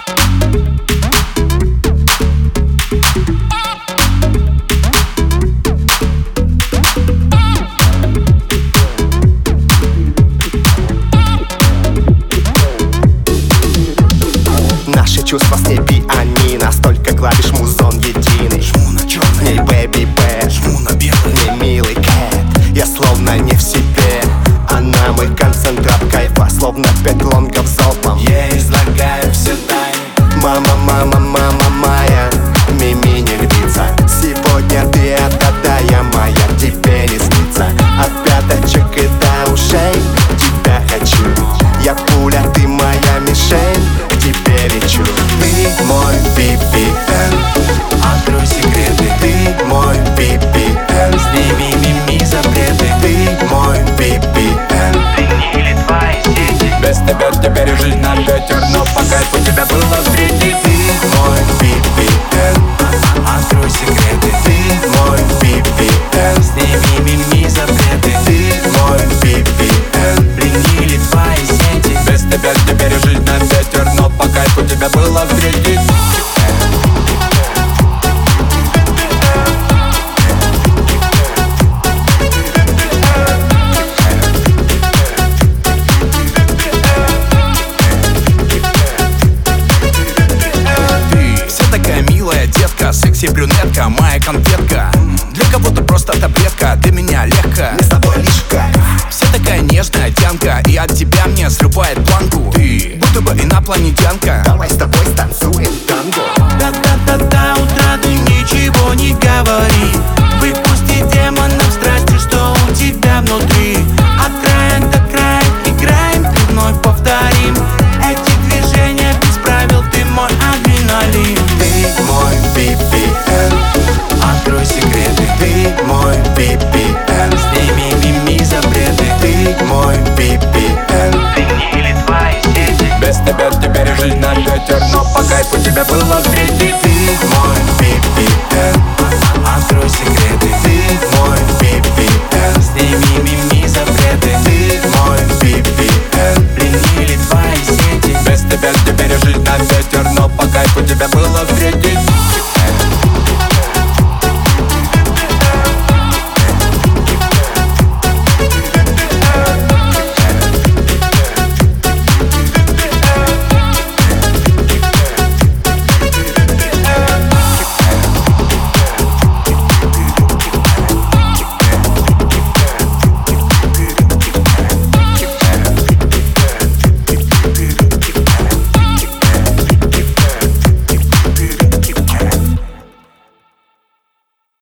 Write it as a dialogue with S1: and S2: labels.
S1: Наши чувства с ней пианино, столько клавиш, музон единый.
S2: Жму на черный,
S1: Не baby bad,
S2: жму на белый.
S1: не милый кэт. Я словно не в себе, она мой концентрат кайфа, словно 5 лонгов залпом.
S2: Я излагаю все тайны.
S1: Мама, мама, мама моя, мими не львица. Сегодня ты отдадая моя, тебе не снится. От пяточек и до ушей тебя хочу. Я пуля, ты моя мишень, к тебе лечу. Ты мой VPN,
S2: Открой секреты,
S1: ты мой VPN,
S2: сними мими запреты.
S1: ты мой VPN.
S2: Приняли твои сети. Без тебя теперь жизнь на ветер, но по кайфу тебя было встретить.
S1: Ты мой VPN,
S2: Открой секреты,
S1: ты мой VPN,
S2: сними мими запреты.
S1: ты мой VPN.
S2: Приняли твои сети. Без тебя теперь жизнь на ветер, но по кайфу тебя было встретить. Вся такая милая детка, секси-брюнетка, моя конфетка. Для кого-то просто таблетка, для меня легко.
S1: Мы с тобой лишь кайф.
S2: Вся такая нежная тянка, и от тебя мне срубает планку. Ты будто бы инопланетянка.
S1: Давай с тобой станцуем танго.
S2: Да-да-да-да, утра ты ничего не говори. Выпусти демонов страсти, что у тебя внутри. От края до края играем, ты вновь повторим. Эти движения без правил, ты мой адреналин.
S1: Ты мой VPN,
S2: Открой секреты,
S1: ты мой VPN,
S2: сними мими запреты.
S1: ты мой VPN.
S2: Приняли твои сети. Без тебя теперь жизнь на ветер, но по кайфу тебя было встретить.
S1: Ты мой VPN,
S2: Открой секреты,
S1: ты мой VPN,
S2: сними мими запреты.
S1: ты мой VPN.
S2: Приняли твои сети. Без тебя теперь жизнь на ветер, но по кайфу тебя было встретить.